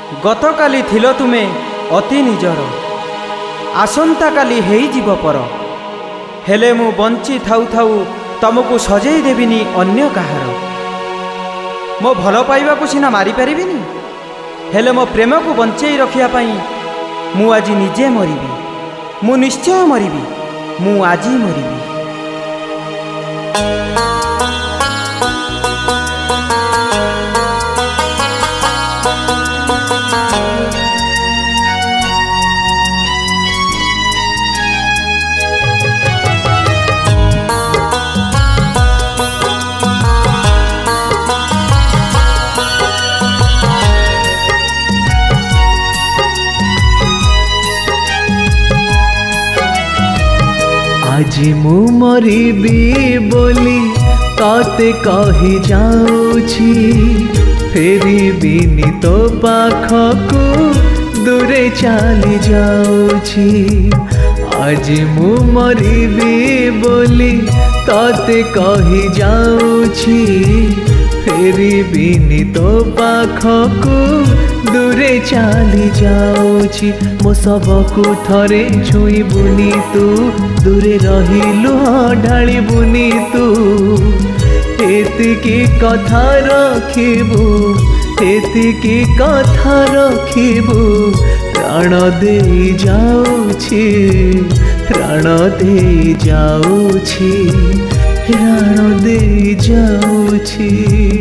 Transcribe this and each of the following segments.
गतकाली थिलो तुमे अति निजर, आसंता काली हेई जीव पर। हेले मु बंची थाउ थाउ तुमको सजेई देबिनी अन्य कहार। मो भल पाइबा को सिना मारी परिबिनी, हेले मो प्रेम को बंचेई रखिया पई मु आजी निजे मरिबी। मु निश्चय मरिबी, मु आजी मरिबी। আজি मु मरिबी बोली तते कही जाऊछी, फेरिबिनी तो पाखकु दूरे चली जाऊछी। आज मु मरिबी बोली तते कही जाऊछी, फेरिबिनी तो पाखकु दूरे चली जाऊछी। मो सबकु थरे छुईबुनी तू, दूरे रहिलु ढाळिबुनी तू। एतिकी कथा रखिबु, एतिकी कथा रखिबु। प्राण देई जाऊछी, प्राण देई जाऊछी, प्राण देई जाऊछी।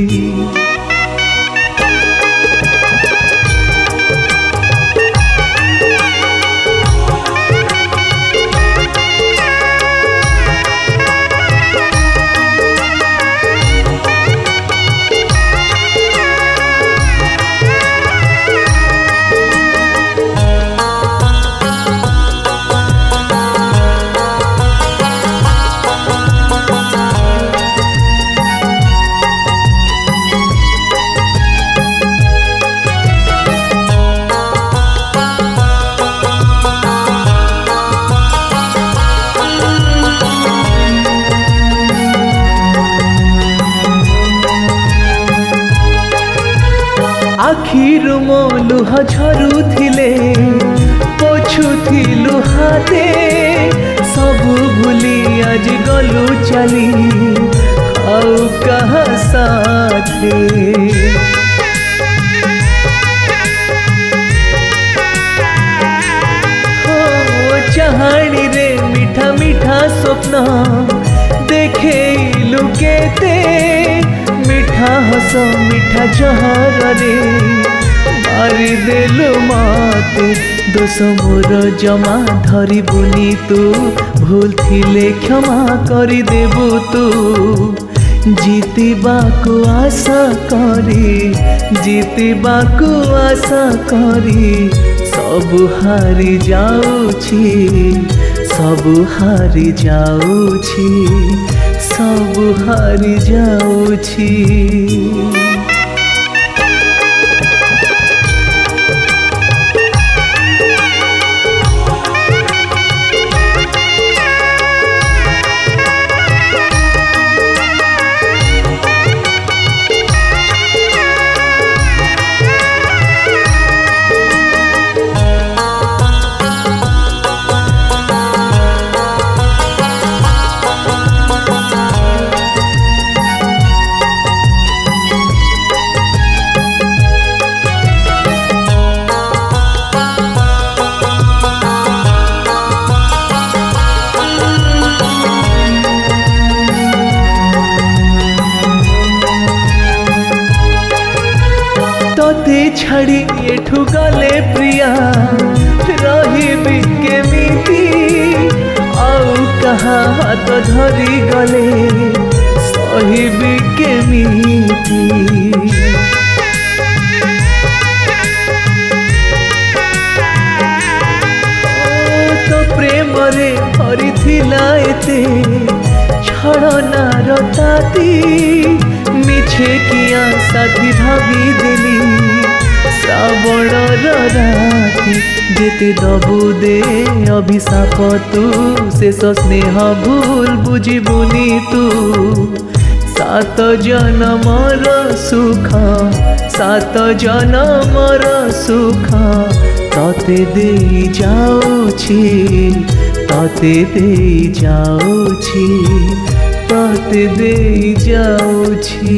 आखिरु मो लुह झरुथिले, पोछुथिलु हाथे। सबु भूली आज गलु चली, आउ कहा साथे। हो चाहाणी रे मीठा मीठा स्वप्न देखेलु केते। मीठा हस मीठा जहर रे मारी देलु माते। दोष मोर जमा धरिबुनी तू, भूल थिले क्षमा करी देबु तू। जीतिबाकु आशा करी, जीतिबाकु आशा करी। सबु हारी जाऊछी, सबु हारी जाऊछी, सबु हारी जाऊछी। तोते छाड़ी एठू गले प्रिया, रहिबी केमिति। आउ कहा हाथ धरी गले, सहिबी केमिति। तो प्रेम रे भरी थिला एते छड़नार ताती। मिछे किया साथी भाभी देली, श्रावण राती। जेते दबु दे अभिशाप तू, शेष स्नेह भूल बुझिबुनी तू। सात जनमर सुख सात जनमर सुख तते देई जाउछि तते देई जाउछि तते देई जाउछि।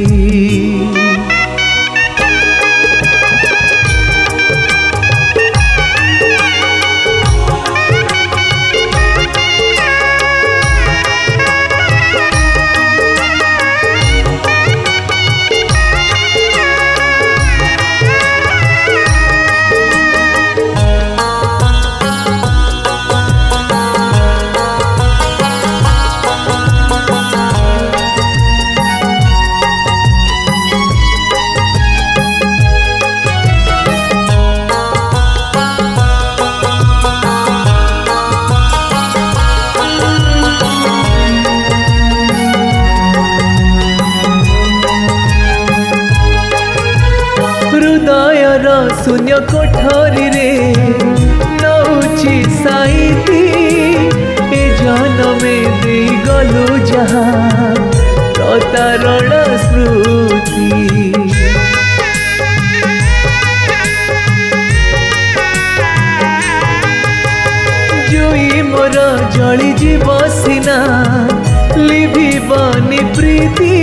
हृदयर शून्य कोठरी रे नौची साइती ए जनमे दे गलु जहा प्रतारण स्मृति। जुई मोर जली जीव सिना लिभिबनी प्रीति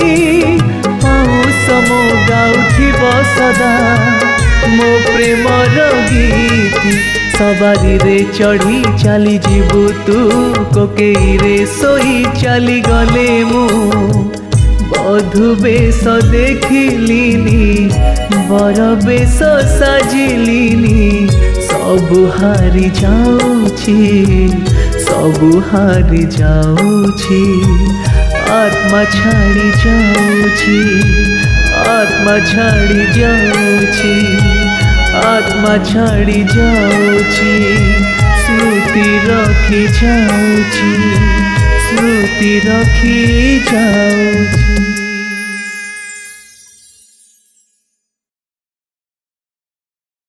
समो गाउथिब सदा मो प्रेमर गीति। सवारी रे चढ़ी चली जीवु तू कोकेई रे सोई चली गले मु बधु बेश देखिलिनी बर बेश साजिलिनी सबु हारी जाउछि सबु हारी जाउछि आत्मा छाड़ी जाउछि आत्मा छाड़ी जाउछि आत्मा छाड़ी जाउछि स्मृति रखी जाउछि स्मृति रखी जाउछि।